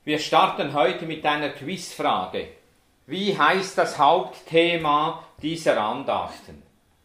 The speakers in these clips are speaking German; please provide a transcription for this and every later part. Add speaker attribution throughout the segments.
Speaker 1: Wir starten heute mit einer Quizfrage. Wie heißt das Hauptthema dieser Andachten?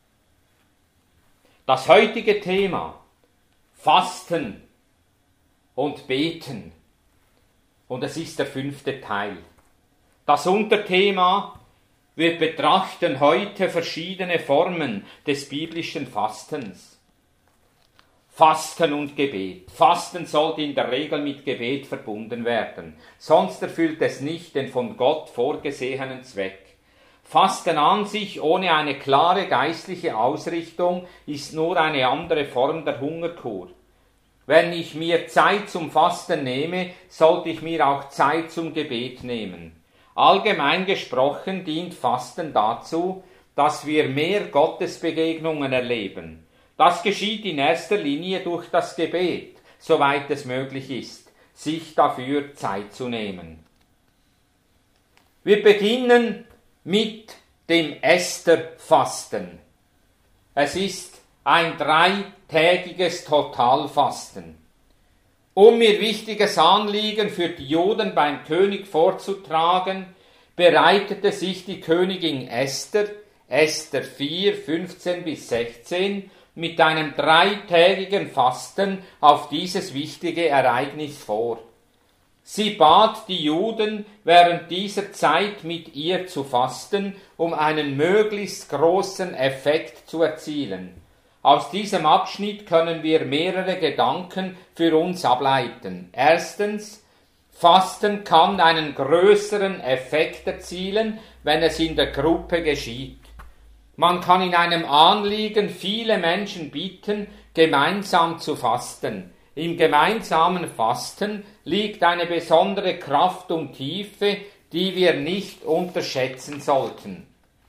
Speaker 1: Das heutige Thema: Fasten und Beten. Und es ist der 5. Teil. Das Unterthema: wir betrachten heute verschiedene Formen des biblischen Fastens. Fasten und Gebet. Fasten sollte in der Regel mit Gebet verbunden werden, sonst erfüllt es nicht den von Gott vorgesehenen Zweck. Fasten an sich ohne eine klare geistliche Ausrichtung ist nur eine andere Form der Hungerkur. Wenn ich mir Zeit zum Fasten nehme, sollte ich mir auch Zeit zum Gebet nehmen. Allgemein gesprochen dient Fasten dazu, dass wir mehr Gottesbegegnungen erleben. Das geschieht in erster Linie durch das Gebet, soweit es möglich ist, sich dafür Zeit zu nehmen. Wir beginnen mit dem Estherfasten. Es ist ein 3-tägiges Totalfasten. Um ihr wichtiges Anliegen für die Juden beim König vorzutragen, bereitete sich die Königin Esther, Esther 4, 15-16, mit einem 3-tägigen Fasten auf dieses wichtige Ereignis vor. Sie bat die Juden, während dieser Zeit mit ihr zu fasten, um einen möglichst großen Effekt zu erzielen. Aus diesem Abschnitt können wir mehrere Gedanken für uns ableiten. Erstens: Fasten kann einen größeren Effekt erzielen, wenn es in der Gruppe geschieht. Man kann in einem Anliegen viele Menschen bitten, gemeinsam zu fasten. Im gemeinsamen Fasten liegt eine besondere Kraft und Tiefe, die wir nicht unterschätzen sollten.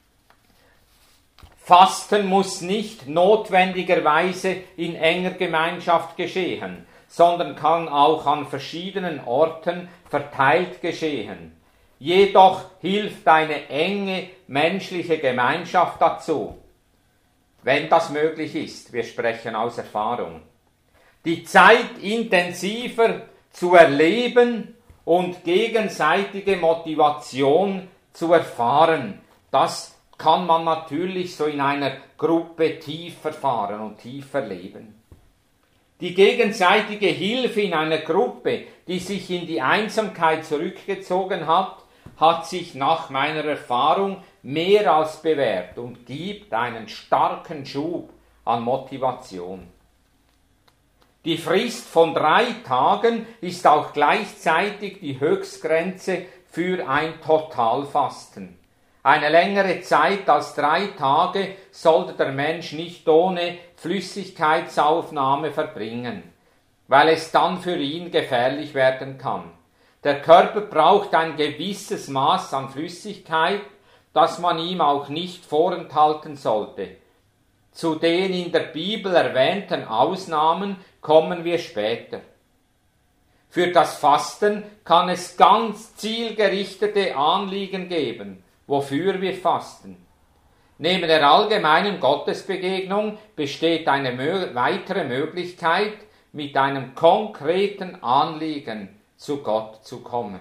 Speaker 1: Fasten muss nicht notwendigerweise in enger Gemeinschaft geschehen, sondern kann auch an verschiedenen Orten verteilt geschehen. Jedoch hilft eine enge menschliche Gemeinschaft dazu, wenn das möglich ist. Wir sprechen aus Erfahrung. Die Zeit intensiver zu erleben und gegenseitige Motivation zu erfahren, das kann man natürlich so in einer Gruppe tief erfahren und tief erleben. Die gegenseitige Hilfe in einer Gruppe, die sich in die Einsamkeit zurückgezogen hat sich nach meiner Erfahrung mehr als bewährt und gibt einen starken Schub an Motivation. Die Frist von 3 Tagen ist auch gleichzeitig die Höchstgrenze für ein Totalfasten. Eine längere Zeit als 3 Tage sollte der Mensch nicht ohne Flüssigkeitsaufnahme verbringen, weil es dann für ihn gefährlich werden kann. Der Körper braucht ein gewisses Maß an Flüssigkeit, das man ihm auch nicht vorenthalten sollte. Zu den in der Bibel erwähnten Ausnahmen kommen wir später. Für das Fasten kann es ganz zielgerichtete Anliegen geben, wofür wir fasten. Neben der allgemeinen Gottesbegegnung besteht eine weitere Möglichkeit, mit einem konkreten Anliegen zu Gott zu kommen.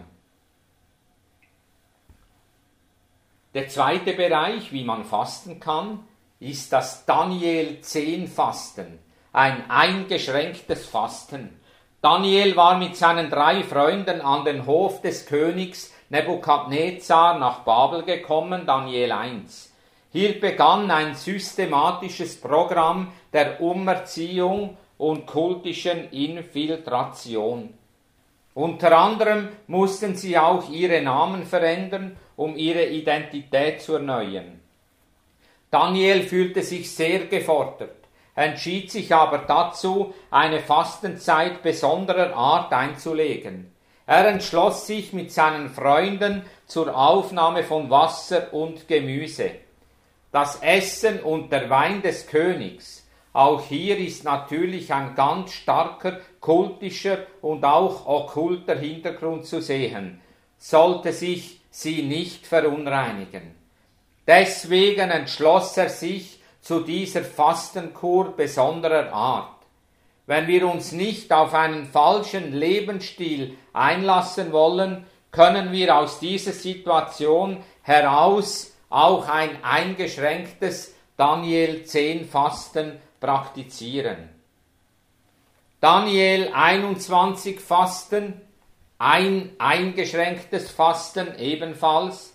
Speaker 1: Der zweite Bereich, wie man fasten kann, ist das Daniel 10 Fasten, ein eingeschränktes Fasten. Daniel war mit seinen 3 Freunden an den Hof des Königs Nebukadnezar nach Babel gekommen, Daniel 1. Hier begann ein systematisches Programm der Umerziehung und kultischen Infiltration. Unter anderem mussten sie auch ihre Namen verändern, um ihre Identität zu erneuern. Daniel fühlte sich sehr gefordert, entschied sich aber dazu, eine Fastenzeit besonderer Art einzulegen. Er entschloss sich mit seinen Freunden zur Aufnahme von Wasser und Gemüse. Das Essen und der Wein des Königs, auch hier ist natürlich ein ganz starker kultischer und auch okkulter Hintergrund zu sehen, sollte sich sie nicht verunreinigen. Deswegen entschloss er sich zu dieser Fastenkur besonderer Art. wenn wir uns nicht auf einen falschen Lebensstil einlassen wollen, können wir aus dieser Situation heraus auch ein eingeschränktes Daniel 10 Fasten praktizieren. Daniel 21 Fasten, ein eingeschränktes Fasten ebenfalls.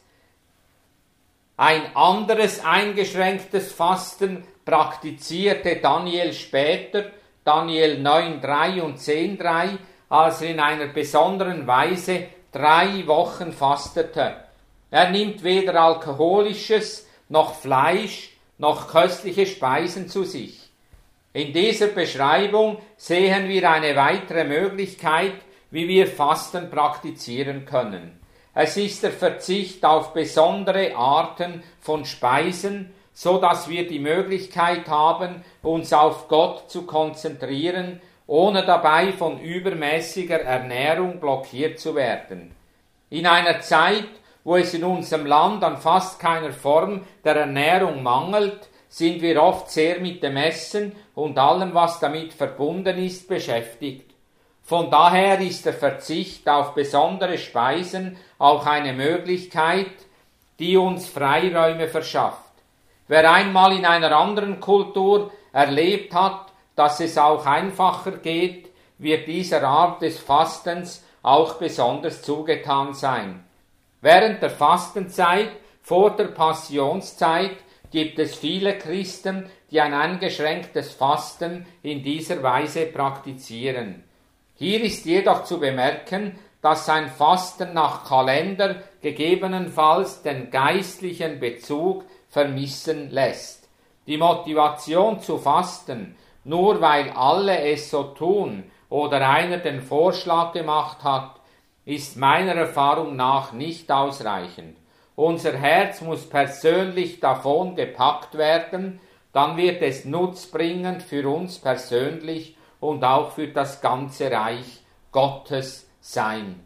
Speaker 1: Ein anderes eingeschränktes Fasten praktizierte Daniel später, Daniel 9,3 und 10,3, als er in einer besonderen Weise 3 Wochen fastete. Er nimmt weder Alkoholisches, noch Fleisch, noch köstliche Speisen zu sich. In dieser Beschreibung sehen wir eine weitere Möglichkeit, wie wir Fasten praktizieren können. Es ist der Verzicht auf besondere Arten von Speisen, so dass wir die Möglichkeit haben, uns auf Gott zu konzentrieren, ohne dabei von übermäßiger Ernährung blockiert zu werden. In einer Zeit, wo es in unserem Land an fast keiner Form der Ernährung mangelt, sind wir oft sehr mit dem Essen und allem, was damit verbunden ist, beschäftigt. Von daher ist der Verzicht auf besondere Speisen auch eine Möglichkeit, die uns Freiräume verschafft. Wer einmal in einer anderen Kultur erlebt hat, dass es auch einfacher geht, wird dieser Art des Fastens auch besonders zugetan sein. Während der Fastenzeit, vor der Passionszeit, gibt es viele Christen, die ein eingeschränktes Fasten in dieser Weise praktizieren. Hier ist jedoch zu bemerken, dass ein Fasten nach Kalender gegebenenfalls den geistlichen Bezug vermissen lässt. Die Motivation zu fasten, nur weil alle es so tun oder einer den Vorschlag gemacht hat, ist meiner Erfahrung nach nicht ausreichend. Unser Herz muss persönlich davon gepackt werden, dann wird es nutzbringend für uns persönlich und auch für das ganze Reich Gottes sein.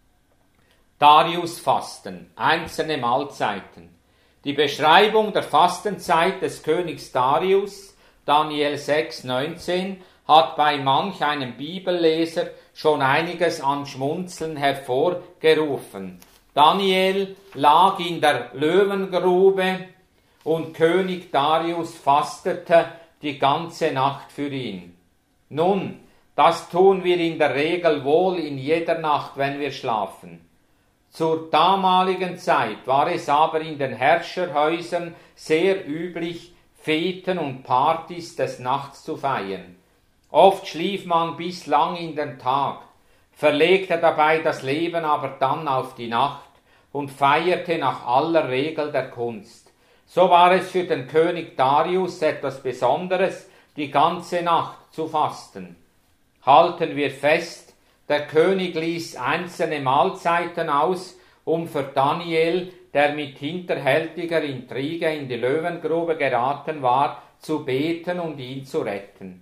Speaker 1: Darius-Fasten, einzelne Mahlzeiten. Die Beschreibung der Fastenzeit des Königs Darius, Daniel 6,19, hat bei manch einem Bibelleser schon einiges an Schmunzeln hervorgerufen. Daniel lag in der Löwengrube und König Darius fastete die ganze Nacht für ihn. Nun, das tun wir in der Regel wohl in jeder Nacht, wenn wir schlafen. Zur damaligen Zeit war es aber in den Herrscherhäusern sehr üblich, Feten und Partys des Nachts zu feiern. Oft schlief man bis lang in den Tag, verlegte dabei das Leben aber dann auf die Nacht und feierte nach aller Regel der Kunst. So war es für den König Darius etwas Besonderes, die ganze Nacht zu fasten. Halten wir fest, der König ließ einzelne Mahlzeiten aus, um für Daniel, der mit hinterhältiger Intrige in die Löwengrube geraten war, zu beten und ihn zu retten.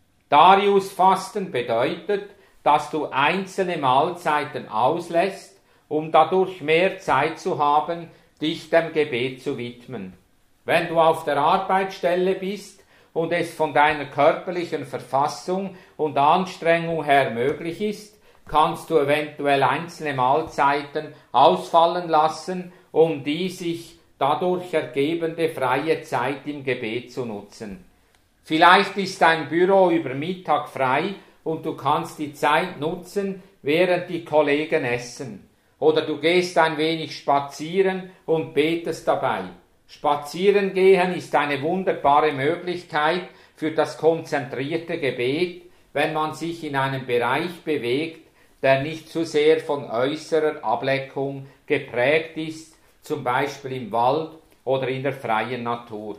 Speaker 1: Darius-Fasten bedeutet, dass du einzelne Mahlzeiten auslässt, um dadurch mehr Zeit zu haben, dich dem Gebet zu widmen. Wenn du auf der Arbeitsstelle bist und es von deiner körperlichen Verfassung und Anstrengung her möglich ist, kannst du eventuell einzelne Mahlzeiten ausfallen lassen, um die sich dadurch ergebende freie Zeit im Gebet zu nutzen. Vielleicht ist dein Büro über Mittag frei und du kannst die Zeit nutzen, während die Kollegen essen. Oder du gehst ein wenig spazieren und betest dabei. Spazieren gehen ist eine wunderbare Möglichkeit für das konzentrierte Gebet, wenn man sich in einem Bereich bewegt, der nicht zu sehr von äußerer Ablenkung geprägt ist, zum Beispiel im Wald oder in der freien Natur.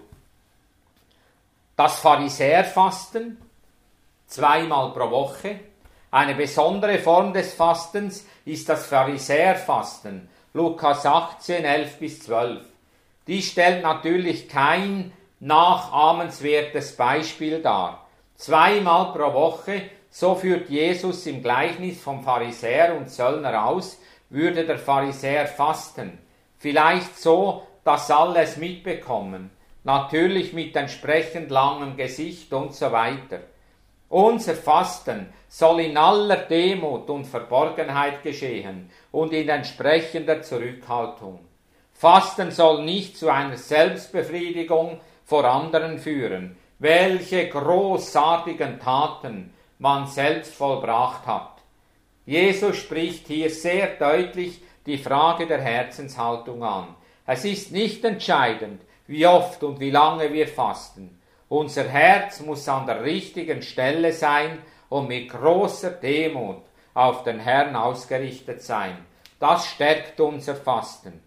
Speaker 1: Das Pharisäerfasten, 2-mal pro Woche. Eine besondere Form des Fastens ist das Pharisäerfasten, Lukas 18, 11-12. Dies stellt natürlich kein nachahmenswertes Beispiel dar. 2-mal pro Woche, so führt Jesus im Gleichnis vom Pharisäer und Zöllner aus, würde der Pharisäer fasten. Vielleicht so, dass alle es mitbekommen. Natürlich mit entsprechend langem Gesicht und so weiter. Unser Fasten soll in aller Demut und Verborgenheit geschehen und in entsprechender Zurückhaltung. Fasten soll nicht zu einer Selbstbefriedigung vor anderen führen, welche großartigen Taten man selbst vollbracht hat. Jesus spricht hier sehr deutlich die Frage der Herzenshaltung an. Es ist nicht entscheidend, wie oft und wie lange wir fasten. Unser Herz muss an der richtigen Stelle sein und mit großer Demut auf den Herrn ausgerichtet sein. Das stärkt unser Fasten.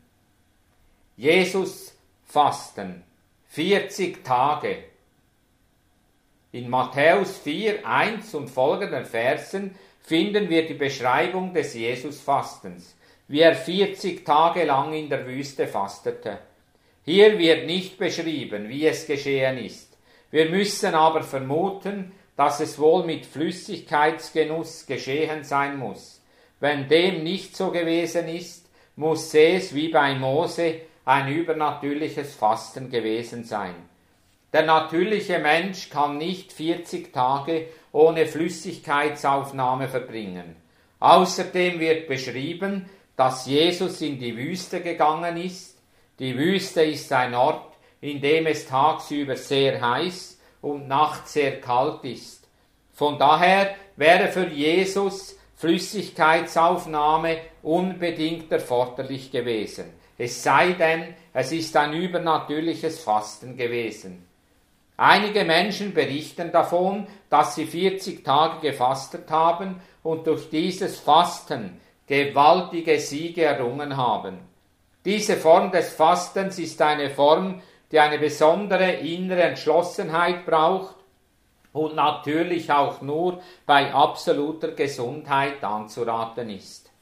Speaker 1: Jesus fasten 40 Tage. In Matthäus 4, 1 und folgenden Versen finden wir die Beschreibung des Jesus-Fastens, wie er 40 Tage lang in der Wüste fastete. Hier wird nicht beschrieben, wie es geschehen ist. Wir müssen aber vermuten, dass es wohl mit Flüssigkeitsgenuss geschehen sein muss. Wenn dem nicht so gewesen ist, muss es wie bei Mose ein übernatürliches Fasten gewesen sein. Der natürliche Mensch kann nicht 40 Tage ohne Flüssigkeitsaufnahme verbringen. Außerdem wird beschrieben, dass Jesus in die Wüste gegangen ist. Die Wüste ist ein Ort, in dem es tagsüber sehr heiß und nachts sehr kalt ist. Von daher wäre für Jesus Flüssigkeitsaufnahme unbedingt erforderlich gewesen. Es sei denn, es ist ein übernatürliches Fasten gewesen. Einige Menschen berichten davon, dass sie 40 Tage gefastet haben und durch dieses Fasten gewaltige Siege errungen haben. Diese Form des Fastens ist eine Form, die eine besondere innere Entschlossenheit braucht und natürlich auch nur bei absoluter Gesundheit anzuraten ist.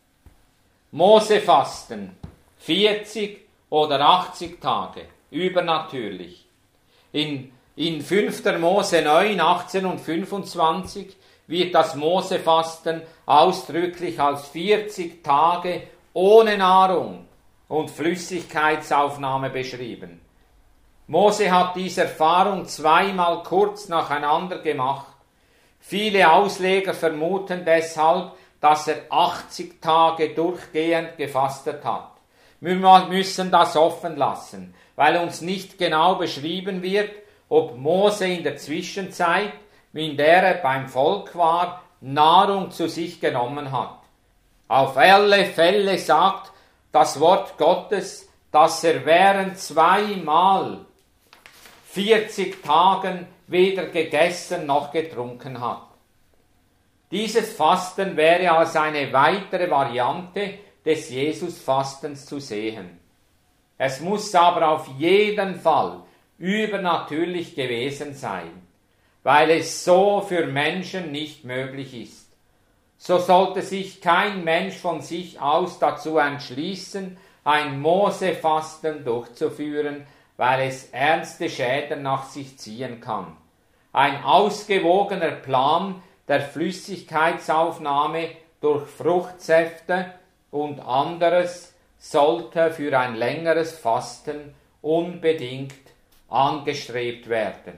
Speaker 1: Mosefasten 40 oder 80 Tage, übernatürlich. In 5. Mose 9, 18 und 25 wird das Mosefasten ausdrücklich als 40 Tage ohne Nahrung und Flüssigkeitsaufnahme beschrieben. Mose hat diese Erfahrung zweimal kurz nacheinander gemacht. Viele Ausleger vermuten deshalb, dass er 80 Tage durchgehend gefastet hat. Wir müssen das offen lassen, weil uns nicht genau beschrieben wird, ob Mose in der Zwischenzeit, in der er beim Volk war, Nahrung zu sich genommen hat. Auf alle Fälle sagt das Wort Gottes, dass er während zweimal 40 Tagen weder gegessen noch getrunken hat. Dieses Fasten wäre als eine weitere Variante des Jesus-Fastens zu sehen. Es muss aber auf jeden Fall übernatürlich gewesen sein, weil es so für Menschen nicht möglich ist. So sollte sich kein Mensch von sich aus dazu entschließen, ein Mosefasten durchzuführen, weil es ernste Schäden nach sich ziehen kann. Ein ausgewogener Plan der Flüssigkeitsaufnahme durch Fruchtsäfte und anderes sollte für ein längeres Fasten unbedingt angestrebt werden.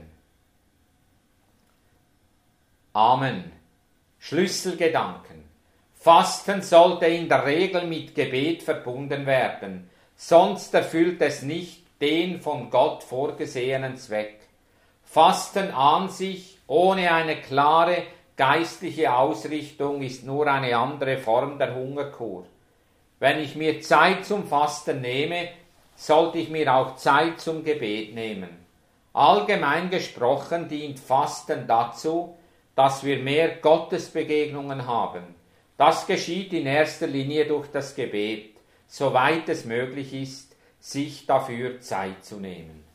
Speaker 1: Amen. Schlüsselgedanken. Fasten sollte in der Regel mit Gebet verbunden werden, sonst erfüllt es nicht den von Gott vorgesehenen Zweck. Fasten an sich ohne eine klare geistliche Ausrichtung ist nur eine andere Form der Hungerkur. Wenn ich mir Zeit zum Fasten nehme, sollte ich mir auch Zeit zum Gebet nehmen. Allgemein gesprochen dient Fasten dazu, dass wir mehr Gottesbegegnungen haben. Das geschieht in erster Linie durch das Gebet, soweit es möglich ist, sich dafür Zeit zu nehmen.